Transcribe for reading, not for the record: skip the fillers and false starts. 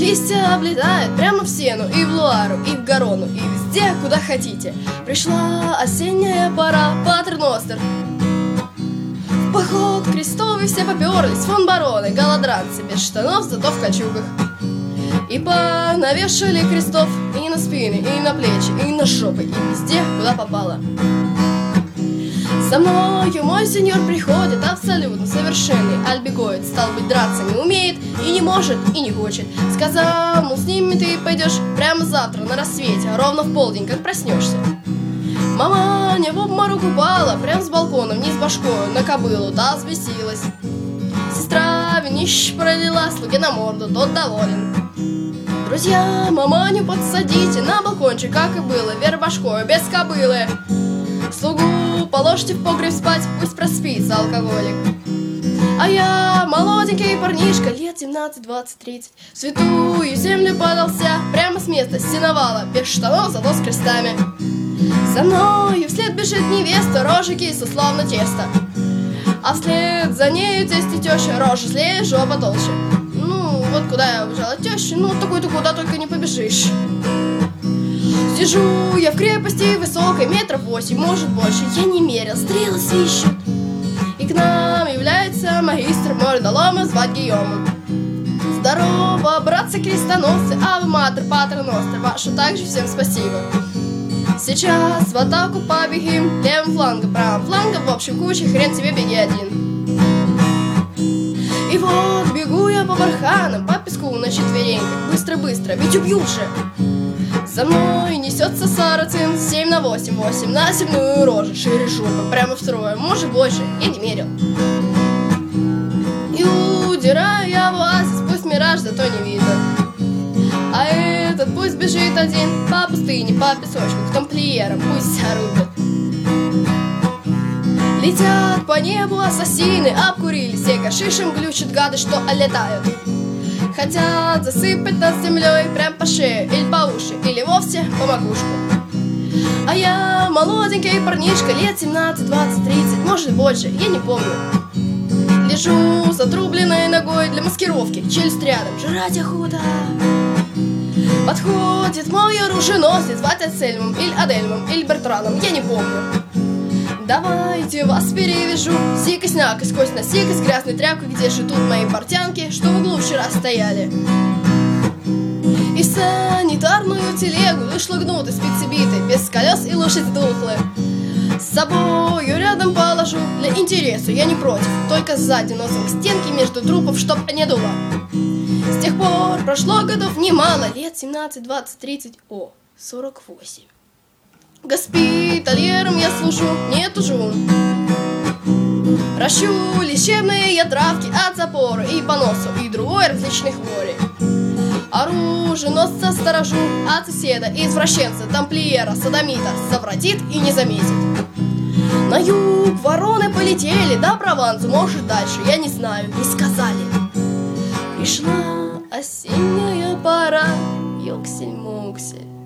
листья облетают прямо в Сену, и в Луару, и в Гарону, и везде, куда хотите. Пришла осенняя пора, Патерностер. В поход крестовый все поперлись, фон бароны, голодранцы, без штанов, зато в кольчугах. И понавешали крестов и на спины, и на плечи, и на жопы, и везде, куда попало. За мною мой сеньор приходит, абсолютно совершенный альбегоид. Стал быть, драться не умеет, и не может, и не хочет. Сказал, мол, с ними ты пойдешь прямо завтра на рассвете, ровно в полдень, как проснешься. Маманя в обморок упала, прям с балкона вниз башкою на кобылу, та взбесилась. Сестра винище пролила, слуге на морду, тот доволен. Друзья, маманю подсадите на балкончик, как и было, вверх башкою, без кобылы. Слугу положите в погреб спать, пусть проспится алкоголик. А я молоденький парнишка, лет 17, 20, 30, в святую землю подался, прямо с места с сеновала, без штанов, зато с крестами. За мною вслед бежит невеста, рожа кисла, словно тесто. А вслед за нею тесть и теща, рожа злее, жопа толще. Ну, вот куда я убежала теща, ну, такой-то куда только не побежишь. Сижу я в крепости высокой, 8 метров, может больше, я не мерил, стрелы свищут. И к нам является магистр мордолома, звать Гийомом. Здорово, братцы-крестоносцы, а вы матер, патерностер, вашу также всем спасибо. Сейчас в атаку побегим, левым флангом, правым флангом, в общем куча, хрен тебе, беги один. И вот бегу я по барханам, по песку на четвереньках, быстро-быстро, ведь убьют же. За мной несется сарацин, 7 на 8, 8 на земную рожу, шире жопа, прямо втрое, может больше, я не мерил. И удираю я в оазис, пусть мираж, зато не видно. А этот пусть бежит один по пустыне, по песочку, к тамплиерам, пусть орудят. Летят по небу ассасины, обкурили все гашишем, глючат гады, что летают. Хотят засыпать нас землей прям по шею, или по уши, или вовсе по макушку. А я молоденький парнишка, лет 17, 20, 30, может больше, я не помню. Лежу с отрубленной ногой для маскировки, челюсть рядом, жрать охота. Подходит мой оруженосец, звать Ацельмом, или Адельмом, или Бертраном, я не помню. Давайте вас перевяжу, сикость-накость, кость на сикость, грязной тряпкой, где же тут мои портянки, что в углу вчера стояли. И в санитарную телегу вышло гнутой, спицы битой, без колес и лошадь духлая. С собою рядом положу, для интереса я не против, только сзади носом к стенке между трупов, чтоб не дуло. С тех пор прошло годов немало, лет 17, 20, 30, 48. Госпитальером я служу, не тужу. Ращу лечебные я травки от запора и по носу, и другой различной хвори. Оруженосца сторожу от соседа, извращенца, тамплиера, содомита, совратит и не заметит. На юг вороны полетели, до Провансу, может дальше, я не знаю, не сказали. Пришла осенняя пора, ёксель-муксель.